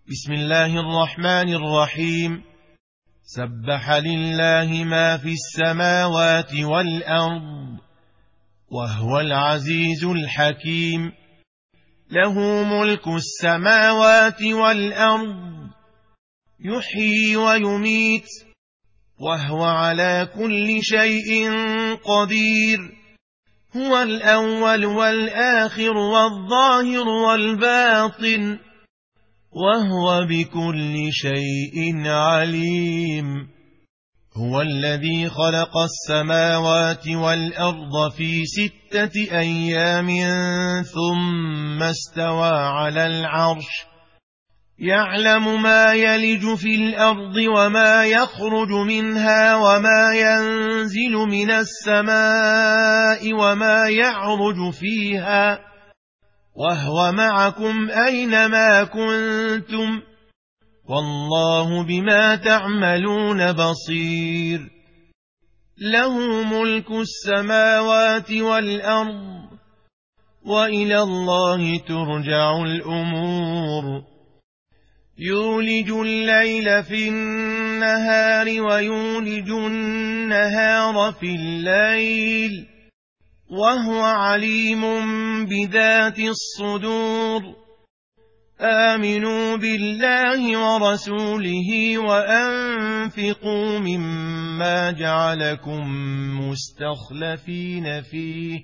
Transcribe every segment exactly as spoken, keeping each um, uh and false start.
بسم الله الرحمن الرحيم. سبح لله ما في السماوات والأرض وهو العزيز الحكيم. له ملك السماوات والأرض يحيي ويميت وهو على كل شيء قدير. هو الأول والآخر والظاهر والباطن وهو بكل شيء عليم. هو الذي خلق السماوات والأرض في ستة أيام ثم استوى على العرش يعلم ما يلج في الأرض وما يخرج منها وما ينزل من السماء وما يعرج فيها وهو معكم أينما كنتم والله بما تعملون بصير. له ملك السماوات والأرض وإلى الله ترجع الأمور. يولج الليل في النهار ويولج النهار في الليل وهو عليم بذات الصدور. آمنوا بالله ورسوله وأنفقوا مما جعلكم مستخلفين فيه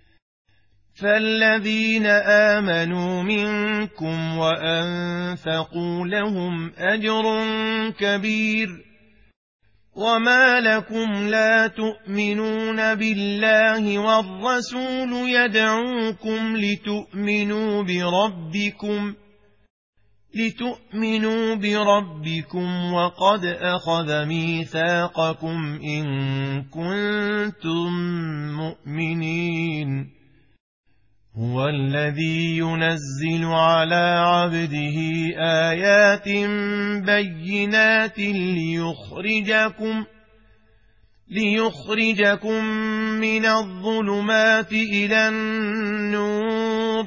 فالذين آمنوا منكم وأنفقوا لهم أجر كبير. وما لكم لا تؤمنون بالله والرسول يدعوكم لتؤمنوا بربكم لتؤمنوا بربكم وقد أخذ ميثاقكم إن كنتم مؤمنين. هو الذي ينزل على عبده آيات بينات ليخرجكم ليخرجكم من الظلمات إلى النور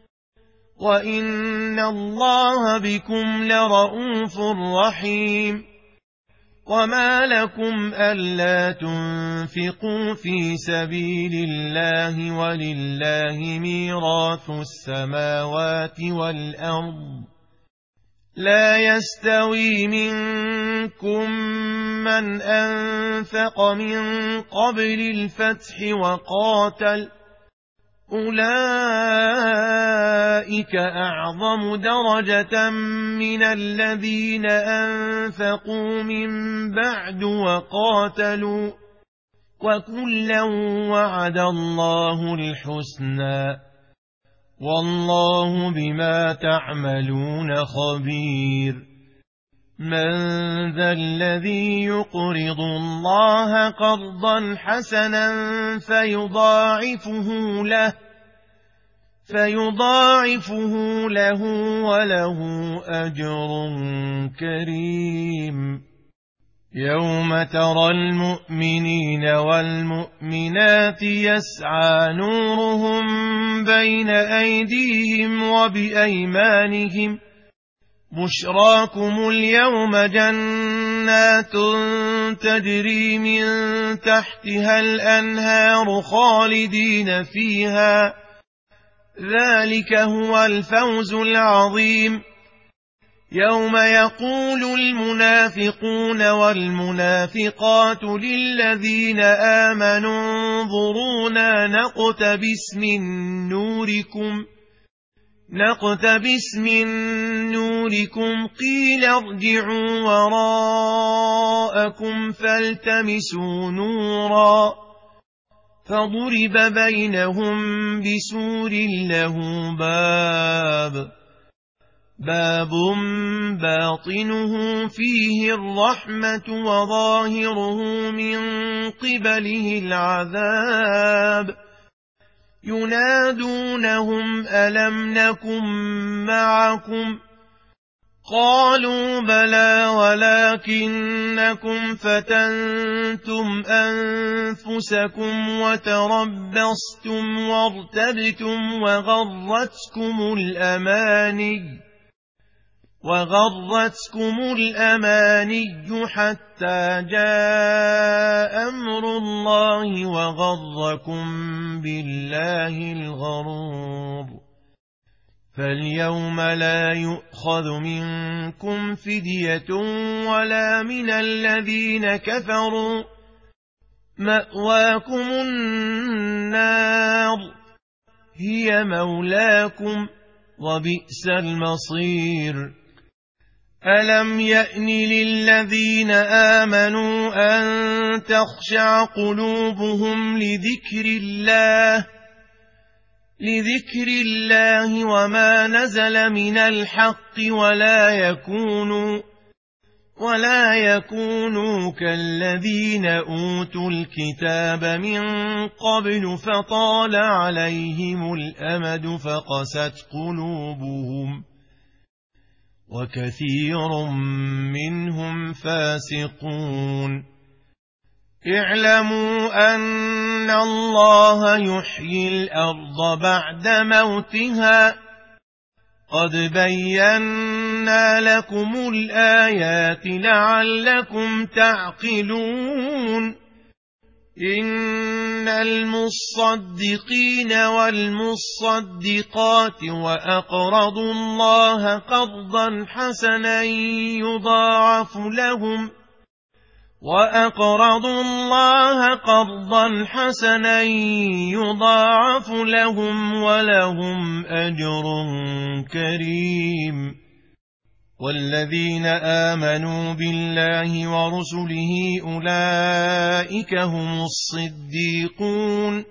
وإن الله بكم لرءوف رحيم. وما لكم ألا تنفقوا في سبيل الله ولله ميراث السماوات والأرض لا يستوي منكم من أنفق من قبل الفتح وقاتل أولئك أعظم درجة من الذين أنفقوا من بعد وقاتلوا وكلا وعد الله الحسنى والله بما تعملون خبير. من ذا الذي يقرض الله قرضا حسنا فيضاعفه له فيضاعفه له وله أجر كريم. يوم ترى المؤمنين والمؤمنات يسعى نورهم بين أيديهم وبأيمانهم بشراكم اليوم جنات تجري من تحتها الأنهار خالدين فيها ذلك هو الفوز العظيم. يوم يقول المنافقون والمنافقات للذين آمنوا انظرونا نقتبس من نوركم نقتبس من نوركم قيل ارجعوا وراءكم فالتمسوا نورا فضرب بينهم بسور له باب باب باطنه فيه الرحمة وظاهره من قبله العذاب. ينادونهم ألم نكن معكم قالوا بلى ولكنكم فتنتم أنفسكم وتربصتم وارتبتم وغرتكم الأماني وغرتكم الأماني حتى جاء أمر الله وغركم بالله الغرور فاليوم لا يؤخذ منكم فدية ولا من الذين كفروا مأواكم النار هي مولاكم وبئس المصير ألم يأن للذين آمنوا أن تخشع قلوبهم لذكر الله لذكر الله وما نزل من الحق ولا يكونوا ولا يكونوا كالذين أوتوا الكتاب من قبل فطال عليهم الأمد فقست قلوبهم وكثير منهم فاسقون اعلموا أن الله يحيي الأرض بعد موتها قد بينا لكم الآيات لعلكم تعقلون إن المصدقين والمصدقات وأقرضوا الله قرضا حسنا يضاعف لهم وأقرضوا الله قرضا حسنا يضاعف لهم ولهم أجر كريم والذين آمنوا بالله ورسله أولئك هم الصديقون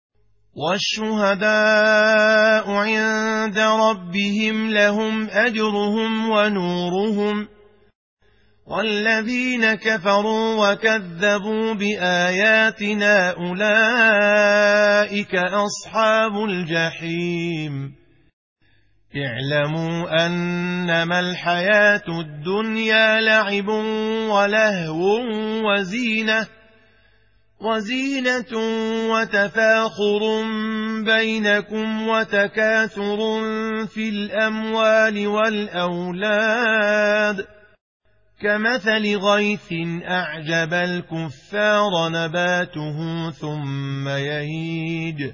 والشهداء عند ربهم لهم أجرهم ونورهم والذين كفروا وكذبوا بآياتنا أولئك أصحاب الجحيم اعلموا أنما الحياة الدنيا لعب ولهو وزينة وزينة وتفاخر بينكم وتكاثر في الأموال والأولاد كمثل غيث أعجب الكفار نباته ثم يهيج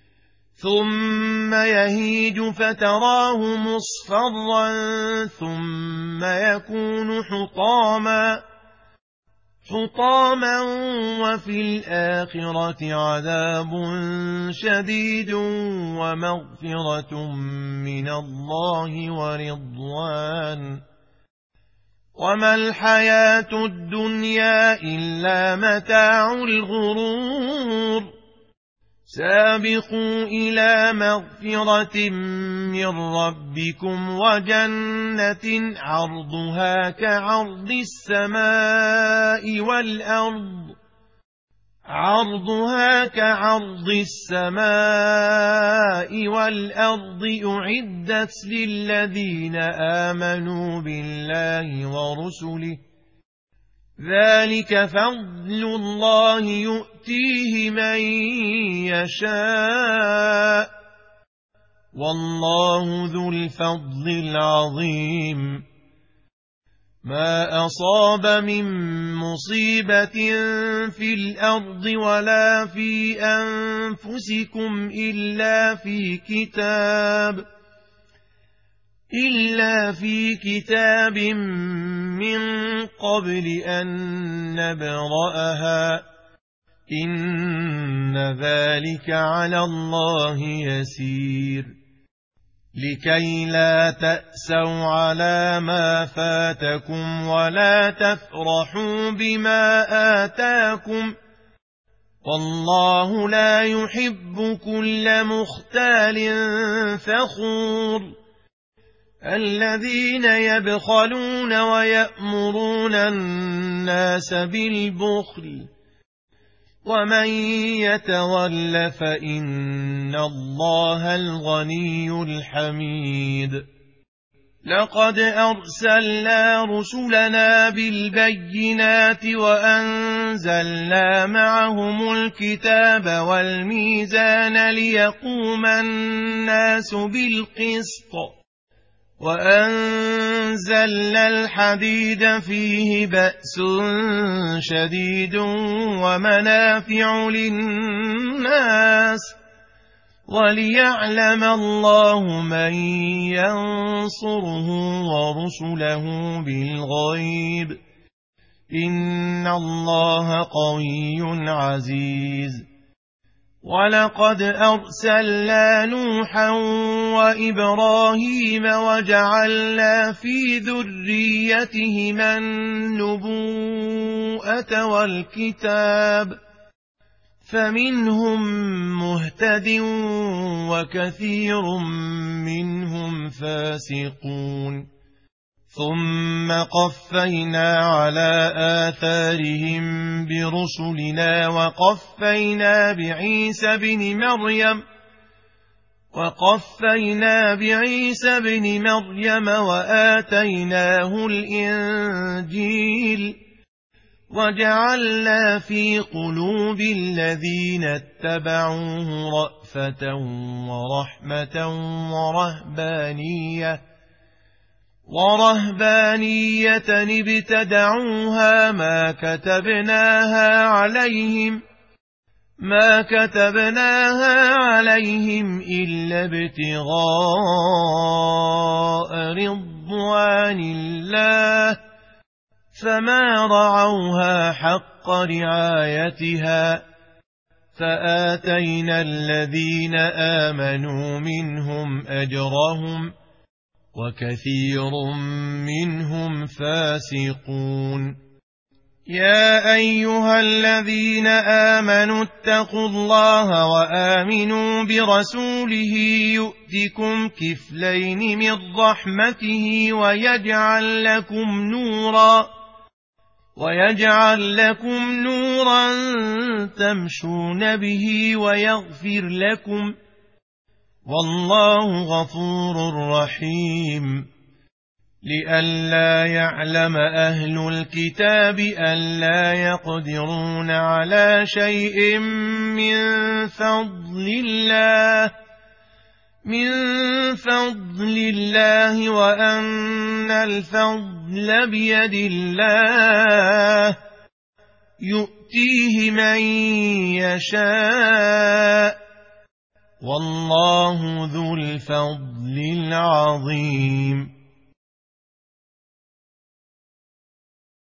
ثم يهيج فتراه مصفرا ثم يكون حطاما حطاما وفي الآخرة عذاب شديد ومغفرة من الله ورضوان وما الحياة الدنيا إلا متاع الغرور سابقوا إلى مغفرة من ربكم وجنة عرضها كعرض السماء والأرض عرضها كعرض السماء والأرض أعدت للذين آمنوا بالله ورسله ذلك فضل الله يؤتيه من يشاء والله ذو الفضل العظيم ما أصاب من مصيبة في الأرض ولا في أنفسكم إلا في كتاب إلا في كتاب من قبل أن نبرأها إن ذلك على الله يسير لكي لا تأسوا على ما فاتكم ولا تفرحوا بما آتاكم والله لا يحب كل مختال فخور الذين يبخلون ويأمرون الناس بالبخل ومن يتول فإن الله الغني الحميد لقد أرسلنا رسلنا بالبينات وأنزلنا معهم الكتاب والميزان ليقوم الناس بالقسط وأنزلنا الحديد فيه بأس شديد ومنافع للناس وليعلم الله من ينصره ورسله بالغيب إن الله قوي عزيز. ولقد أرسلنا نوحا وإبراهيم وجعلنا في ذريتهما النبوءة والكتاب فمنهم مهتد وكثير منهم فاسقون ثم قفينا على آثارهم برسلنا وقفينا بعيسى بن مريم وقفينا بعيسى بن مريم وآتيناه الإنجيل وجعلنا في قلوب الذين اتبعوه رأفة ورحمة ورهبانية ورهبانية ابتدعوها ما كتبناها عليهم ما كتبناها عليهم إلا ابتغاء رضوان الله فما رعوها حق رعايتها فآتينا الذين آمنوا منهم أجرهم وكثير منهم فاسقون. يا أيها الذين آمنوا اتقوا الله وآمنوا برسوله يؤتكم كفلين من رحمته ويجعل لكم نورا ويجعل لكم نورا تمشون به ويغفر لكم والله غفور رحيم. لئلا يعلم أهل الكتاب ألا يقدرون على شيء من فضل الله من فضل الله وأن الفضل بيد الله يؤتيه من يشاء والله ذو الفضل العظيم.